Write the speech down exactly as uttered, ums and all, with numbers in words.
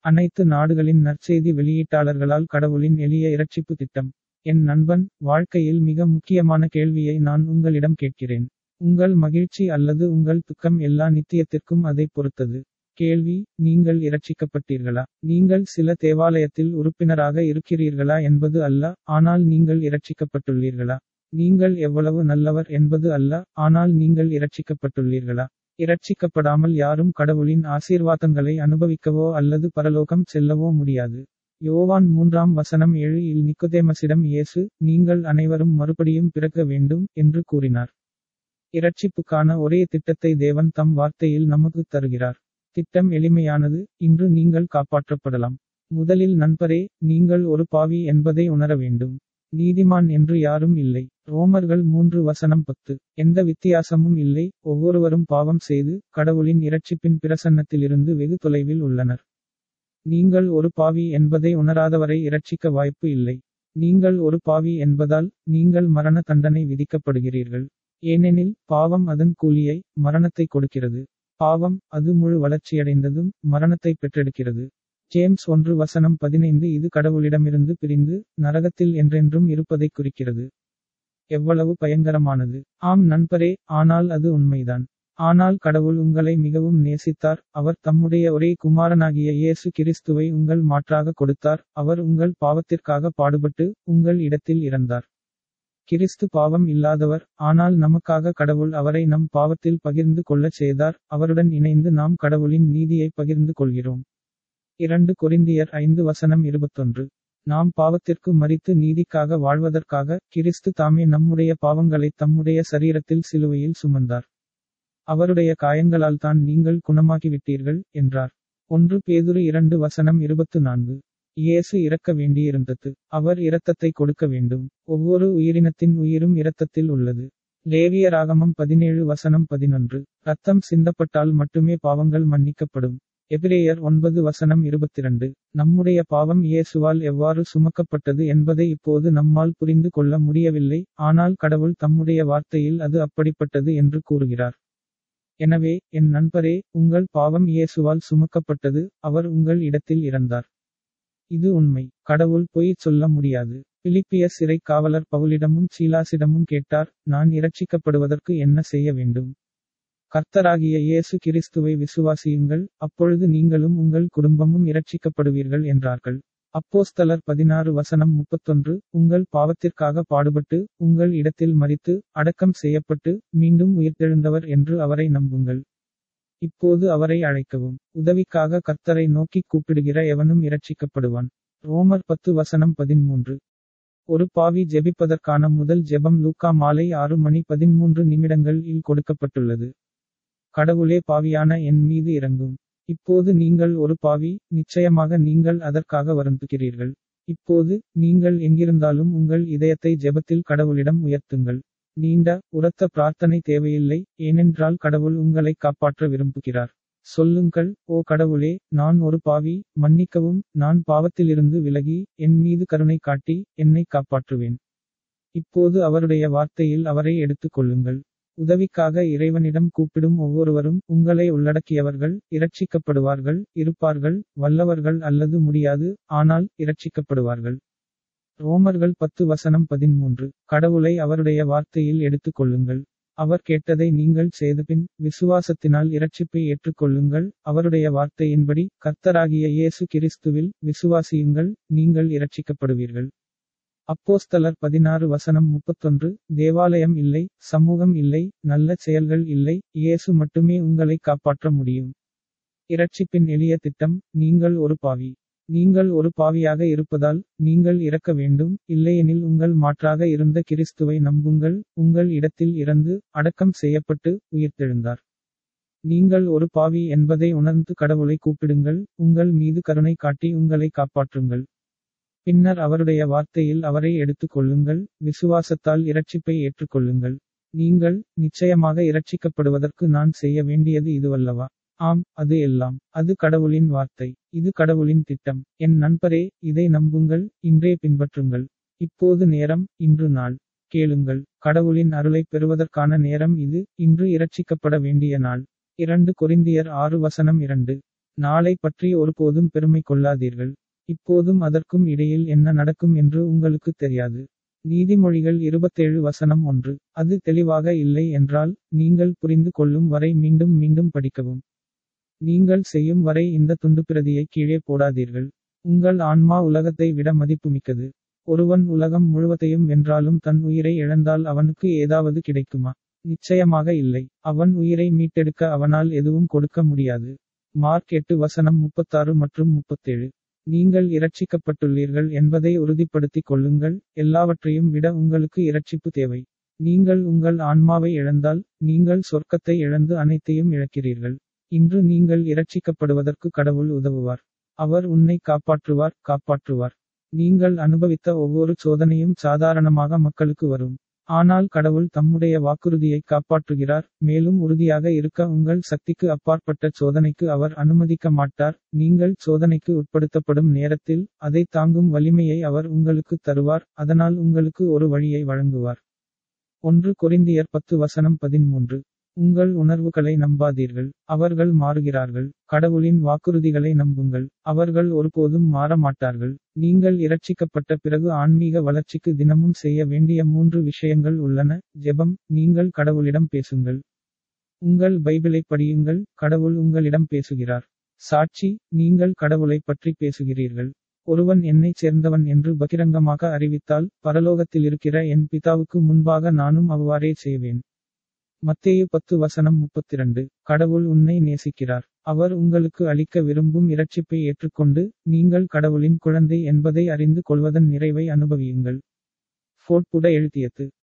அனைத்து நாடுகளின் நற்செய்தி வெளியீட்டாளர்களால் கடவுளின் எளிய இரட்சிப்பு திட்டம். என் நண்பன், வாழ்க்கையில் மிக முக்கியமான கேள்வியை நான் உங்களிடம் கேட்கிறேன். உங்கள் மகிழ்ச்சி அல்லது உங்கள் துக்கம் எல்லா நித்தியத்திற்கும் அதைப் பொறுத்தது. கேள்வி: நீங்கள் இரட்சிக்கப்பட்டீர்களா? நீங்கள் சில தேவாலயத்தில் உறுப்பினராக இருக்கிறீர்களா என்பது அல்ல, ஆனால் நீங்கள் இரட்சிக்கப்பட்டுள்ளீர்களா? நீங்கள் எவ்வளவு நல்லவர் என்பது அல்ல, ஆனால் நீங்கள் இரட்சிக்கப்பட்டுள்ளீர்களா? இரட்சிக்கப்படாமல் யாரும் கடவுளின் ஆசீர்வாதங்களை அனுபவிக்கவோ அல்லது பரலோகம் செல்லவோ முடியாது. யோவான் மூன்றாம் வசனம் ஏழு இல் நிக்கோதேமசிடம் இயேசு, நீங்கள் அனைவரும் மறுபடியும் பிறக்க வேண்டும், என்று கூறினார். இரட்சிப்புக்கான ஒரே திட்டத்தை தேவன் தம் வார்த்தையில் நமக்குத் தருகிறார். திட்டம் எளிமையானது. இன்று நீங்கள் காப்பாற்றப்படலாம். முதலில் நண்பரே, நீங்கள் ஒரு பாவி என்பதை உணர வேண்டும். நீதிமான் என்று யாரும் இல்லை. ரோமர்கள் மூன்று வசனம் பத்து. எந்த வித்தியாசமும் இல்லை, ஒவ்வொருவரும் பாவம் செய்து, கடவுளின் இரட்சிப்பின் பிரசன்னத்திலிருந்து வெகு தொலைவில் உள்ளனர். நீங்கள் ஒரு பாவி என்பதை உணராதவரை இரட்சிக்க வாய்ப்பு இல்லை. நீங்கள் ஒரு பாவி என்பதால், நீங்கள் மரண தண்டனை விதிக்கப்படுகிறீர்கள். ஏனெனில், பாவம் அதன் கூலியை, மரணத்தை கொடுக்கிறது. பாவம், அது முழு வளர்ச்சியடைந்ததும், மரணத்தை பெற்றெடுக்கிறது. ஜேம்ஸ் ஒன்று வசனம் பதினைந்து இது கடவுளிடமிருந்து பிரிந்து, நரகத்தில் என்றென்றும் இருப்பதைக் குறிக்கிறது. எவ்வளவு பயங்கரமானது! ஆம் நண்பரே, ஆனால் அது உண்மைதான். ஆனால் கடவுள் உங்களை மிகவும் நேசித்தார், அவர் தம்முடைய ஒரே குமாரனாகிய இயேசு கிறிஸ்துவை உங்கள் மாற்றாக கொடுத்தார், அவர் உங்கள் பாவத்திற்காக பாடுபட்டு, உங்கள் இடத்தில் இறந்தார். கிறிஸ்து பாவம் இல்லாதவர், ஆனால் நமக்காக கடவுள் அவரை நம் பாவத்தில் பகிர்ந்து கொள்ளச் செய்தார், அவருடன் இணைந்து நாம் கடவுளின் நீதியை பகிர்ந்து கொள்கிறோம். இரண்டு கொரிந்தியர் ஐந்து வசனம் இருபத்தொன்று. நாம் பாவத்திற்கு மரித்து நீதிக்காக வாழ்வதற்காக, கிறிஸ்து தாமே நம்முடைய பாவங்களை தம்முடைய சரீரத்தில் சிலுவையில் சுமந்தார். அவருடைய காயங்களால் தான் நீங்கள் குணமாகிவிட்டீர்கள், என்றார். ஒன்று பேதுரு இரண்டு வசனம் இருபத்து நான்கு. இயேசு இறக்க வேண்டியிருந்தது. அவர் இரத்தத்தை கொடுக்க வேண்டும். ஒவ்வொரு உயிரினத்தின் உயிரும் இரத்தத்தில் உள்ளது. லேவியராகமம் பதினேழு வசனம் பதினொன்று. இரத்தம் சிந்தப்பட்டால் மட்டுமே பாவங்கள் மன்னிக்கப்படும். எபிரேயர் ஒன்பது வசனம் இருபத்திரண்டு. நம்முடைய பாவம் இயேசுவால் எவ்வாறு சுமக்கப்பட்டது என்பதை இப்போது நம்மால் புரிந்து கொள்ள முடியவில்லை, ஆனால் கடவுள் தம்முடைய வார்த்தையில் அது அப்படிப்பட்டது என்று கூறுகிறார். எனவே, என் நண்பரே, உங்கள் பாவம் இயேசுவால் சுமக்கப்பட்டது, அவர் உங்கள் இடத்தில் இறந்தார். இது உண்மை. கடவுள் பொய் சொல்ல முடியாது. பிலிப்பிய சிறை காவலர் பவுலிடமும் சீலாசிடமும் கேட்டார், நான் இரட்சிக்கப்படுவதற்கு என்ன செய்ய வேண்டும்? கர்த்தராகிய இயேசு கிறிஸ்துவை விசுவாசியுங்கள், அப்பொழுது நீங்களும் உங்கள் குடும்பமும் இரட்சிக்கப்படுவீர்கள் என்றார்கள். அப்போஸ்தலர் பதினாறு வசனம் முப்பத்தொன்று. உங்கள் பாவத்திற்காக பாடுபட்டு, உங்கள் இடத்தில் மரித்து, அடக்கம் செய்யப்பட்டு, மீண்டும் உயிர்த்தெழுந்தவர் என்று அவரை நம்புங்கள். இப்போது அவரை அழைக்கவும். உதவிக்காக கர்த்தரை நோக்கிக் கூப்பிடுகிற எவனும் இரட்சிக்கப்படுவான். ரோமர் பத்து வசனம் பதிமூன்று. ஒரு பாவி ஜெபிப்பதற்கான முதல் ஜெபம் லூக்கா மாலை ஆறு மணி பதிமூன்று நிமிடங்கள் இல் கொடுக்கப்பட்டுள்ளது. கடவுளே, பாவியான என் மீது இறங்கும். இப்போது நீங்கள் ஒரு பாவி, நிச்சயமாக நீங்கள் அதற்காக வருந்துகிறீர்கள். இப்போது, நீங்கள் எங்கிருந்தாலும் உங்கள் இதயத்தை ஜெபத்தில் கடவுளிடம் உயர்த்துங்கள். நீண்ட, உரத்த பிரார்த்தனை தேவையில்லை, ஏனென்றால் கடவுள் உங்களை காப்பாற்ற விரும்புகிறார். சொல்லுங்கள், ஓ கடவுளே, நான் ஒரு பாவி, மன்னிக்கவும், நான் பாவத்திலிருந்து விலகி, என் மீது கருணை காட்டி, என்னை காப்பாற்றுவேன். இப்போது அவருடைய வார்த்தையில் அவரை எடுத்துக் கொள்ளுங்கள். உதவிக்காக இறைவனிடம் கூப்பிடும் ஒவ்வொருவரும், உங்களை உள்ளடக்கியவர்கள், இரட்சிக்கப்படுவார்கள், இருப்பார்கள், வல்லவர்கள் அல்லது முடியாது, ஆனால், இரட்சிக்கப்படுவார்கள். ரோமர்கள் பத்து வசனம் பதிமூன்று. கடவுளை அவருடைய வார்த்தையில் எடுத்துக் கொள்ளுங்கள். அவர் கேட்டதை நீங்கள் செய்தபின், விசுவாசத்தினால் இரட்சிப்பை ஏற்றுக்கொள்ளுங்கள். அவருடைய வார்த்தையின்படி, கர்த்தராகிய இயேசு கிறிஸ்துவில் விசுவாசியுங்கள், நீங்கள் இரட்சிக்கப்படுவீர்கள். அப்போஸ்தலர் பதினாறு வசனம் முப்பத்தொன்று. தேவாலயம் இல்லை, சமூகம் இல்லை, நல்ல செயல்கள் இல்லை, இயேசு மட்டுமே உங்களை காப்பாற்ற முடியும். இரட்சிப்பின் எளிய திட்டம். நீங்கள் ஒரு பாவி. நீங்கள் ஒரு பாவியாக இருப்பதால், நீங்கள் இறக்க வேண்டும், இல்லையெனில் உங்கள் மாற்றாக இருந்த கிறிஸ்துவை நம்புங்கள், உங்கள் இடத்தில் இறந்து, அடக்கம் செய்யப்பட்டு, உயிர்த்தெழுந்தார். நீங்கள் ஒரு பாவி என்பதை உணர்ந்து கடவுளை கூப்பிடுங்கள், உங்கள் மீது கருணை காட்டி உங்களை காப்பாற்றுங்கள். பின்னர் அவருடைய வார்த்தையில் அவரை எடுத்துக் கொள்ளுங்கள், விசுவாசத்தால் இரட்சிப்பை ஏற்றுக்கொள்ளுங்கள். நீங்கள், நிச்சயமாக இரட்சிக்கப்படுவதற்கு நான் செய்ய வேண்டியது இதுவல்லவா? ஆம், அது எல்லாம். அது கடவுளின் வார்த்தை. இது கடவுளின் திட்டம். என் நண்பரே, இதை நம்புங்கள், இன்றே பின்பற்றுங்கள். இப்போது நேரம், இன்று நாள். கேளுங்கள், கடவுளின் அருளைப் பெறுவதற்கான நேரம் இது, இன்று இரட்சிக்கப்பட வேண்டிய நாள். இரண்டு கொரிந்தியர் ஆறு வசனம் இரண்டு. நாளை பற்றி ஒருபோதும் பெருமை கொள்ளாதீர்கள். இப்போதும் அதற்கும் இடையில் என்ன நடக்கும் என்று உங்களுக்கு தெரியாது. நீதிமொழிகள் இருபத்தேழு வசனம் ஒன்று. அது தெளிவாக இல்லை என்றால், நீங்கள் புரிந்து கொள்ளும் வரை மீண்டும் மீண்டும் படிக்கவும். நீங்கள் செய்யும் வரை இந்த துண்டுப்பிரதியை கீழே போடாதீர்கள். உங்கள் ஆன்மா உலகத்தை விட மதிப்புமிக்கது. ஒருவன் உலகம் முழுவதையும் வென்றாலும் தன் உயிரை இழந்தால் அவனுக்கு ஏதாவது கிடைக்குமா? நிச்சயமாக இல்லை. அவன் உயிரை மீட்டெடுக்க அவனால் எதுவும் கொடுக்க முடியாது. மார்க் எட்டு வசனம் முப்பத்தாறு மற்றும் முப்பத்தேழு. நீங்கள் இரட்சிக்கப்பட்டுள்ளீர்கள் என்பதை உறுதிப்படுத்திக் கொள்ளுங்கள். எல்லாவற்றையும் விட உங்களுக்கு இரட்சிப்பு தேவை. நீங்கள் உங்கள் ஆன்மாவை இழந்தால், நீங்கள் சொர்க்கத்தை இழந்து அனைத்தையும் இழக்கிறீர்கள். இன்று நீங்கள் இரட்சிக்கப்படுவதற்கு கடவுள் உதவுவார். அவர் உன்னை காப்பாற்றுவார், காப்பாற்றுவார். நீங்கள் அனுபவித்த ஒவ்வொரு சோதனையும் சாதாரணமாக மக்களுக்கு வரும். ஆனால் கடவுள் தம்முடைய வாக்குறுதியை காப்பாற்றுகிறார். மேலும் உறுதியாக இருக்க உங்கள் சக்திக்கு அப்பாற்பட்ட சோதனைக்கு அவர் அனுமதிக்க மாட்டார். நீங்கள் சோதனைக்கு உட்படுத்தப்படும் நேரத்தில், அதை தாங்கும் வலிமையை அவர் உங்களுக்கு தருவார். அதனால் உங்களுக்கு ஒரு வழியை வழங்குவார். ஒன்று கொரிந்தியர் பத்து வசனம் பதிமூன்று. உங்கள் உணர்வுகளை நம்பாதீர்கள். அவர்கள் மாறுகிறார்கள். கடவுளின் வாக்குறுதிகளை நம்புங்கள். அவர்கள் ஒருபோதும் மாற மாட்டார்கள். நீங்கள் இரட்சிக்கப்பட்ட பிறகு ஆன்மீக வளர்ச்சிக்கு தினமும் செய்ய வேண்டிய மூன்று விஷயங்கள் உள்ளன. ஜெபம். நீங்கள் கடவுளிடம் பேசுங்கள். உங்கள் பைபிளை படியுங்கள். கடவுள் உங்களிடம் பேசுகிறார். சாட்சி. நீங்கள் கடவுளை பற்றி பேசுகிறீர்கள். ஒருவன் என்னைச் சேர்ந்தவன் என்று பகிரங்கமாக அறிவித்தால், பரலோகத்திலிருக்கிற என் பிதாவுக்கு முன்பாக நானும் அவ்வாறே செய்வேன். மத்தேயு பத்து வசனம் முப்பத்திரண்டு. கடவுள் உன்னை நேசிக்கிறார். அவர் உங்களுக்கு அளிக்க விரும்பும் இரட்சிப்பை ஏற்றுக்கொண்டு, நீங்கள் கடவுளின் குழந்தை என்பதை அறிந்து கொள்வதன் நிறைவை அனுபவியுங்கள். ஃபோர்ட் புட எழுதியது.